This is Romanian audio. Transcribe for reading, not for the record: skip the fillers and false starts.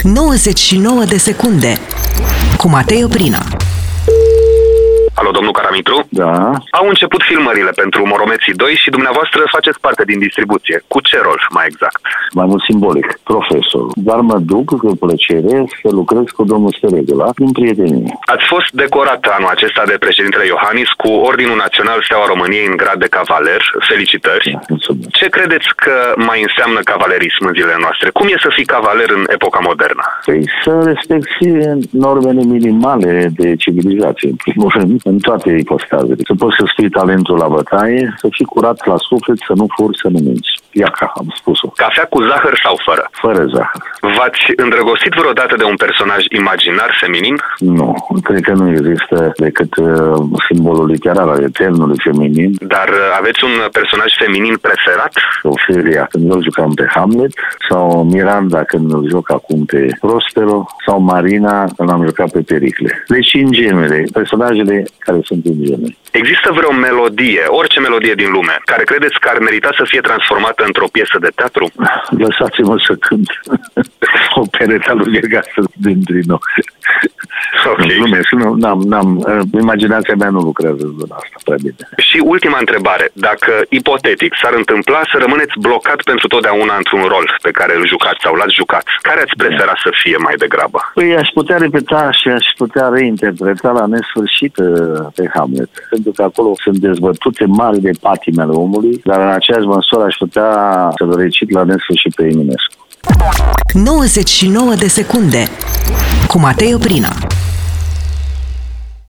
99 de secunde cu Matei Oprina. Alo, domnul Caramitru? Da. Au început filmările pentru Moromeții 2 și dumneavoastră faceți parte din distribuție. Cu ce rol, mai exact? Mai mult simbolic, profesor. Dar mă duc cu plăcere să lucrez cu domnul Steregula prin prietenie. Ați fost decorat anul acesta de președintele Iohannis cu Ordinul Național Steaua României în grad de cavaler. Felicitări! Da, mulțumesc. Ce credeți că mai înseamnă cavalerism în zilele noastre? Cum e să fii cavaler în epoca modernă? Păi să respecti normele minimale de civilizație, în primul rând, în toate ipostazele. Să poți să spui talentul la bătaie, să fii curat la suflet, să nu furi, să nu minți. Iaca, am spus-o. Cafea cu zahăr sau fără? Fără zahăr. V-ați îndrăgostit vreodată de un personaj imaginar feminin? Nu, cred că nu există decât simbolul literar al eternului feminin. Dar aveți un personaj feminin preferat? Ofelia când îl jucam pe Hamlet, sau Miranda când îl joc acum pe Prospero, sau Marina când am jucat pe Pericle. Deci în genere, personajele care sunt în genere. Există vreo melodie, orice melodie din lume, care credeți că ar merita să fie transformată într-o piesă de teatru? Lăsați-mă să cânt o pereta lui Vergasă dintre noi. Ok. Imaginația mea nu lucrează în zona asta prea bine. Și ultima întrebare. Dacă, ipotetic, s-ar întâmpla să rămâneți blocat pentru totdeauna într-un rol pe care îl jucați sau l-ați jucat, care ați prefera să fie mai degrabă? Păi aș putea repeta și aș putea reinterpreta la nesfârșit pe Hamlet. Pentru că acolo sunt dezbătute mari de patime ale omului, dar în aceeași măsură aș putea să-l recit la nesfârșit pe Eminescu. 99 de secunde cu Matei Oprina.